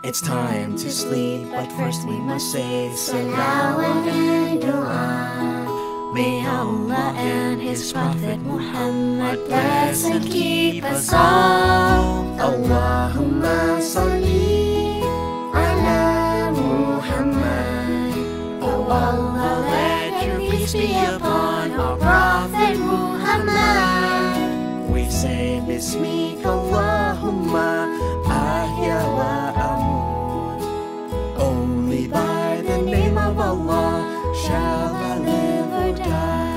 It's time to sleep, but first we must say salawat and dua. May Allah and His Prophet Muhammad bless and keep us all. Allahumma salli ala Muhammad. Oh Allah, let your peace be upon our Prophet Muhammad. We say Bismillah